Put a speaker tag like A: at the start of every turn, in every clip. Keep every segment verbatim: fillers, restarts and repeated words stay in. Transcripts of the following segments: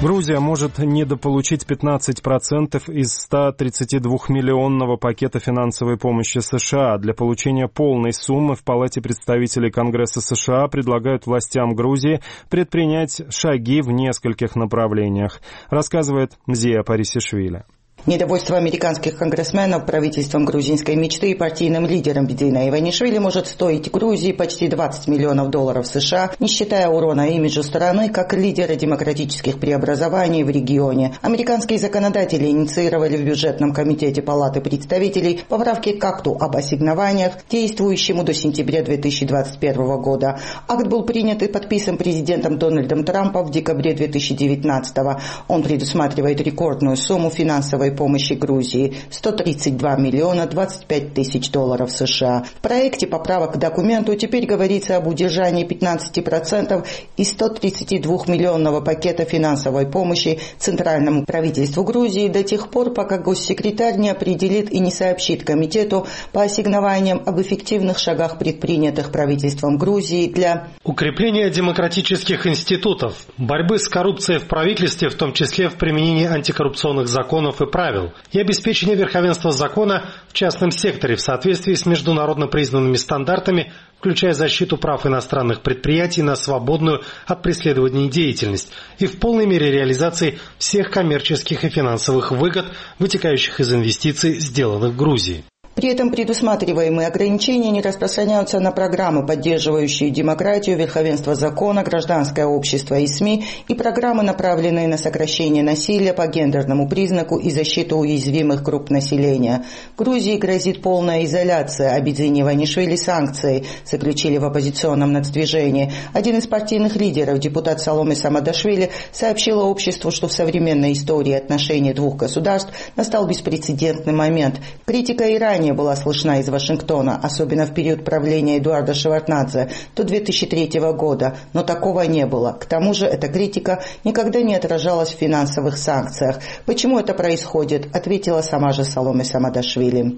A: Грузия может недополучить пятнадцать процентов из ста тридцати двух миллионного пакета финансовой помощи США. Для получения полной суммы в Палате представителей Конгресса США предлагают властям Грузии предпринять шаги в нескольких направлениях, рассказывает Зия Парисишвили.
B: Недовольство американских конгрессменов правительством грузинской мечты и партийным лидером Бидина Иванишвили может стоить Грузии почти двадцать миллионов долларов США, не считая урона имиджу страны как лидера демократических преобразований в регионе. Американские законодатели инициировали в бюджетном комитете Палаты представителей поправки к акту об ассигнованиях, действующему до сентября две тысячи двадцать первого года. Акт был принят и подписан президентом Дональдом Трампом в декабре две тысячи девятнадцатого. Он предусматривает рекордную сумму финансовой помощи Грузии – сто тридцать два миллиона двадцать пять тысяч долларов США. В проекте поправок к документу теперь говорится об удержании пятнадцати процентов из ста тридцати двух миллионного пакета финансовой помощи центральному правительству Грузии до тех пор, пока госсекретарь не определит и не сообщит комитету по ассигнованиям об эффективных шагах, предпринятых правительством Грузии для
C: укрепления демократических институтов, борьбы с коррупцией в правительстве, в том числе в применении антикоррупционных законов и правил, и обеспечение верховенства закона в частном секторе в соответствии с международно признанными стандартами, включая защиту прав иностранных предприятий на свободную от преследования деятельность и в полной мере реализации всех коммерческих и финансовых выгод, вытекающих из инвестиций, сделанных в Грузии.
B: При этом предусматриваемые ограничения не распространяются на программы, поддерживающие демократию, верховенство закона, гражданское общество и СМИ, и программы, направленные на сокращение насилия по гендерному признаку и защиту уязвимых групп населения. Грузии грозит полная изоляция, объединение Иванишвили санкцией, заключили в оппозиционном нацдвижении. Один из партийных лидеров, депутат Саломе Самадашвили, сообщила обществу, что в современной истории отношений двух государств настал беспрецедентный момент. Критика Ирана была слышна из Вашингтона, особенно в период правления Эдуарда Шеварднадзе до две тысячи третьего года, но такого не было. К тому же эта критика никогда не отражалась в финансовых санкциях. Почему это происходит, ответила сама же Саломе Самадашвили.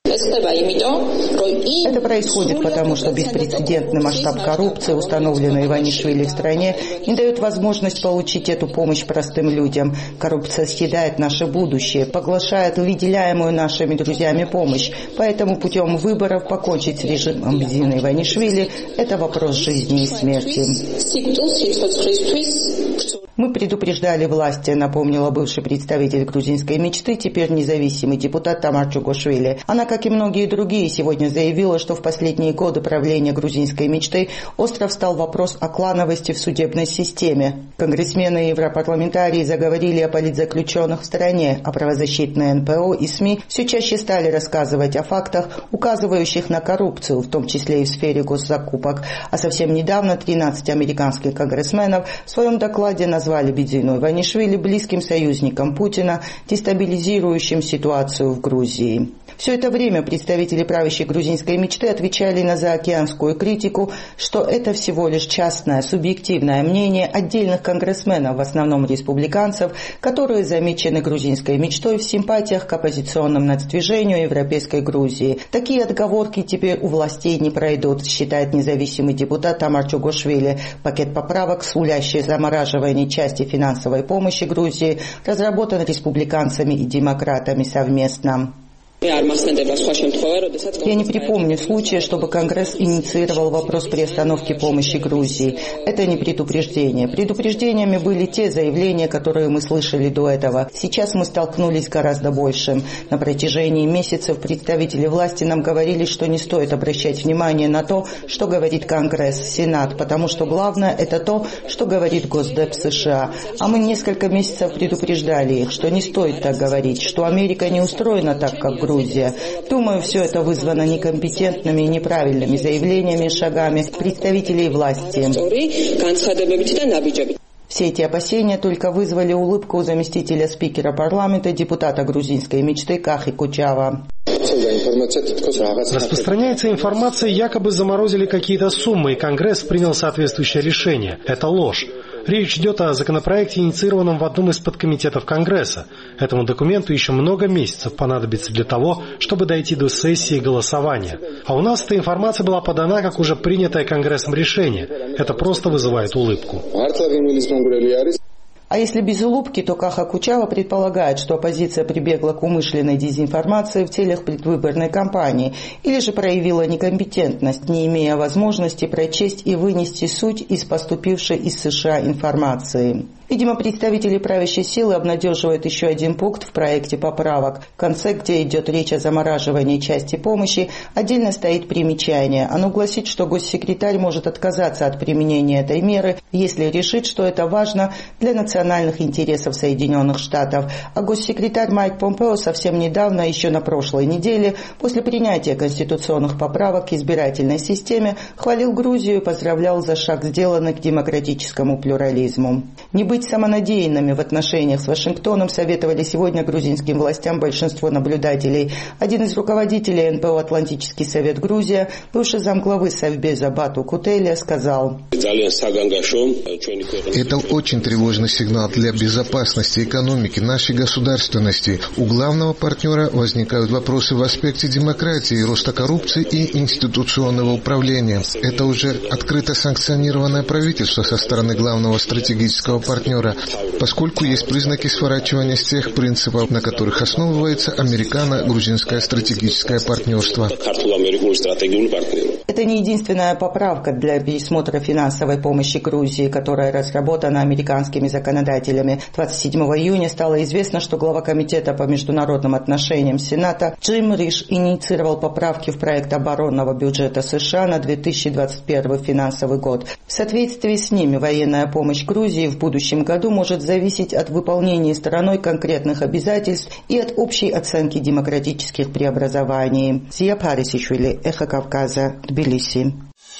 B: Это происходит потому, что беспрецедентный масштаб коррупции, установленный Иванишвили в стране, не дает возможность получить эту помощь простым людям. Коррупция съедает наше будущее, поглощает выделяемую нашими друзьями помощь. Поэтому путем выборов покончить с режимом Бидина Иванишвили – это вопрос жизни и смерти. Мы предупреждали власти, напомнила бывший представитель грузинской мечты, теперь независимый депутат Тамар Чугошвили. Она, как и многие другие, сегодня заявила, что в последние годы правления грузинской мечты остро встал вопрос о клановости в судебной системе. Конгрессмены и европарламентарии заговорили о политзаключенных в стране, а правозащитные эн пэ о и СМИ все чаще стали рассказывать о фактах, указывающих на коррупцию, в том числе и в сфере госзакупок. А совсем недавно тринадцать американских конгрессменов в своем докладе назвали Бидину Иванишвили близким союзником Путина, дестабилизирующим ситуацию в Грузии. Все это время представители правящей грузинской мечты отвечали на заокеанскую критику, что это всего лишь частное, субъективное мнение отдельных конгрессменов, в основном республиканцев, которые замечены грузинской мечтой в симпатиях к оппозиционному нацдвижению Европейской Грузии. Такие отговорки теперь у властей не пройдут, считает независимый депутат Тамар Чугошвили. Пакет поправок, сулящий замораживание части финансовой помощи Грузии, разработан республиканцами и демократами совместно. Я не припомню случая, чтобы Конгресс инициировал вопрос приостановки помощи Грузии. Это не предупреждение. Предупреждениями были те заявления, которые мы слышали до этого. Сейчас мы столкнулись с гораздо большим. На протяжении месяцев представители власти нам говорили, что не стоит обращать внимание на то, что говорит Конгресс, Сенат, потому что главное это то, что говорит Госдеп США. А мы несколько месяцев предупреждали их, что не стоит так говорить, что Америка не устроена так, как Грузия. Грузия. Думаю, все это вызвано некомпетентными и неправильными заявлениями и шагами представителей власти. Все эти опасения только вызвали улыбку у заместителя спикера парламента, депутата грузинской мечты Кахи Кучава.
C: Распространяется информация, якобы заморозили какие-то суммы, и Конгресс принял соответствующее решение. Это ложь. Речь идет о законопроекте, инициированном в одном из подкомитетов Конгресса. Этому документу еще много месяцев понадобится для того, чтобы дойти до сессии голосования. А у нас эта информация была подана как уже принятое Конгрессом решение. Это просто вызывает улыбку.
B: А если без улыбки, то Каха Кучава предполагает, что оппозиция прибегла к умышленной дезинформации в целях предвыборной кампании или же проявила некомпетентность, не имея возможности прочесть и вынести суть из поступившей из США информации. Видимо, представители правящей силы обнадеживают еще один пункт в проекте поправок. В конце, где идет речь о замораживании части помощи, отдельно стоит примечание. Оно гласит, что госсекретарь может отказаться от применения этой меры, если решит, что это важно для национальных интересов Соединенных Штатов. А госсекретарь Майк Помпео совсем недавно, еще на прошлой неделе, после принятия конституционных поправок к избирательной системе, хвалил Грузию и поздравлял за шаг, сделанный к демократическому плюрализму. Не быть самонадеянными в отношениях с Вашингтоном советовали сегодня грузинским властям большинство наблюдателей. Один из руководителей эн пэ о «Атлантический совет Грузия», бывший замглавы Совбеза Бату Кутелия, сказал:
D: «Это очень тревожный сигнал для безопасности, экономики, нашей государственности. У главного партнера возникают вопросы в аспекте демократии, роста коррупции и институционного управления. Это уже открыто санкционированное правительство со стороны главного стратегического партнера, поскольку есть признаки сворачивания с тех принципов, на которых основывается американо-грузинское стратегическое партнерство».
B: Это не единственная поправка для пересмотра финансовой помощи Грузии, которая разработана американскими законодателями. двадцать седьмого июня стало известно, что глава комитета по международным отношениям Сената Джим Риш инициировал поправки в проект оборонного бюджета США на две тысячи двадцать первый финансовый год. В соответствии с ними военная помощь Грузии в будущем году может зависеть от выполнения стороной конкретных обязательств и от общей оценки демократических преобразований. Зия Парисишвили, Эхо Кавказа, Тбилиси.